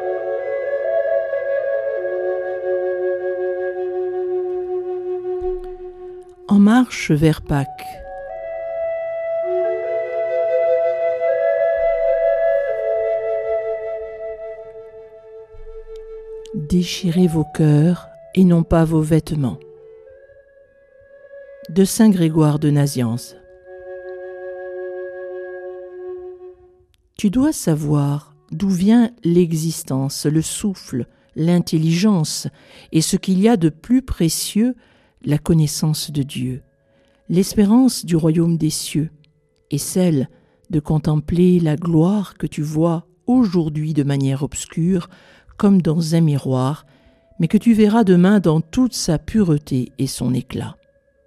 En marche vers Pâques. Déchirez vos cœurs et non pas vos vêtements. De Saint Grégoire de Nazianze. Tu dois savoir d'où vient l'existence, le souffle, l'intelligence et ce qu'il y a de plus précieux, la connaissance de Dieu, l'espérance du royaume des cieux et celle de contempler la gloire que tu vois aujourd'hui de manière obscure comme dans un miroir, mais que tu verras demain dans toute sa pureté et son éclat.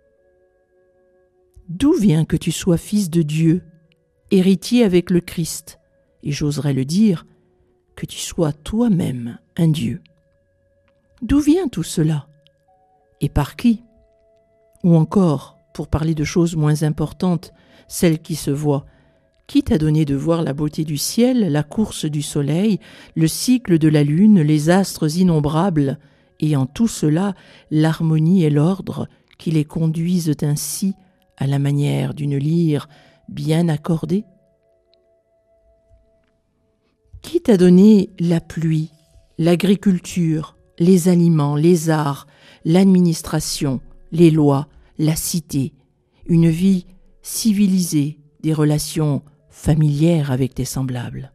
D'où vient que tu sois fils de Dieu, héritier avec le Christ, et j'oserais le dire, que tu sois toi-même un Dieu? D'où vient tout cela? Et par qui? Ou encore, pour parler de choses moins importantes, celles qui se voient, qui t'a donné de voir la beauté du ciel, la course du soleil, le cycle de la lune, les astres innombrables, et en tout cela, l'harmonie et l'ordre qui les conduisent ainsi à la manière d'une lyre bien accordée? Qui t'a donné la pluie, l'agriculture, les aliments, les arts, l'administration, les lois, la cité, une vie civilisée, des relations familières avec tes semblables?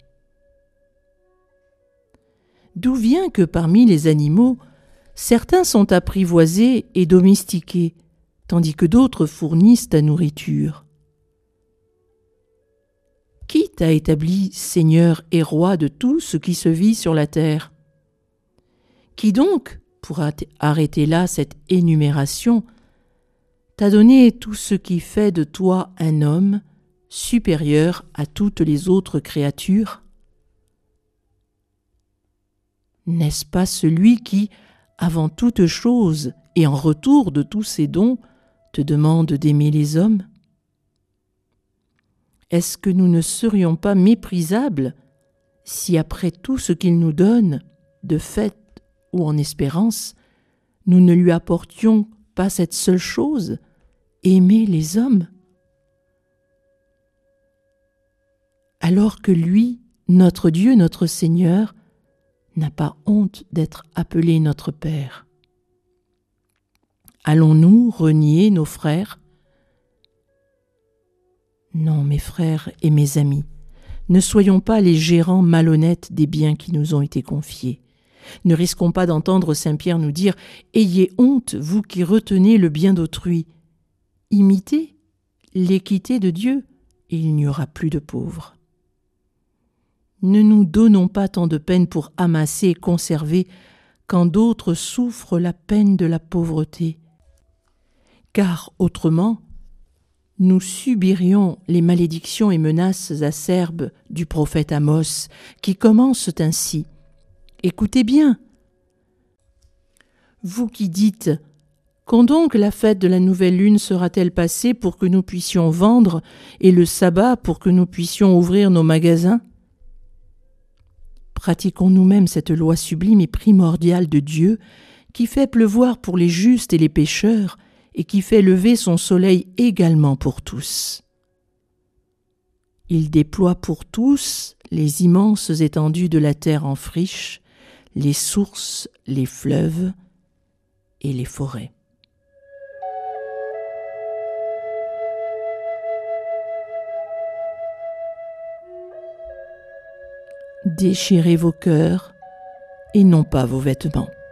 D'où vient que parmi les animaux, certains sont apprivoisés et domestiqués, tandis que d'autres fournissent ta nourriture? Qui t'a établi Seigneur et Roi de tout ce qui se vit sur la terre? Qui donc, pour arrêter là cette énumération, t'a donné tout ce qui fait de toi un homme supérieur à toutes les autres créatures? N'est-ce pas celui qui, avant toute chose et en retour de tous ses dons, te demande d'aimer les hommes? Est-ce que nous ne serions pas méprisables si, après tout ce qu'il nous donne, de fait ou en espérance, nous ne lui apportions pas cette seule chose, aimer les hommes? Alors que lui, notre Dieu, notre Seigneur, n'a pas honte d'être appelé notre Père. Allons-nous renier nos frères? Non, mes frères et mes amis, ne soyons pas les gérants malhonnêtes des biens qui nous ont été confiés. Ne risquons pas d'entendre saint Pierre nous dire « Ayez honte, vous qui retenez le bien d'autrui. Imitez l'équité de Dieu, et il n'y aura plus de pauvres. » Ne nous donnons pas tant de peine pour amasser et conserver quand d'autres souffrent la peine de la pauvreté, car autrement, nous subirions les malédictions et menaces acerbes du prophète Amos, qui commencent ainsi. Écoutez bien. Vous qui dites « Quand donc la fête de la nouvelle lune sera-t-elle passée pour que nous puissions vendre et le sabbat pour que nous puissions ouvrir nos magasins ?» Pratiquons nous-mêmes cette loi sublime et primordiale de Dieu qui fait pleuvoir pour les justes et les pécheurs et qui fait lever son soleil également pour tous. Il déploie pour tous les immenses étendues de la terre en friche, les sources, les fleuves et les forêts. Déchirez vos cœurs et non pas vos vêtements.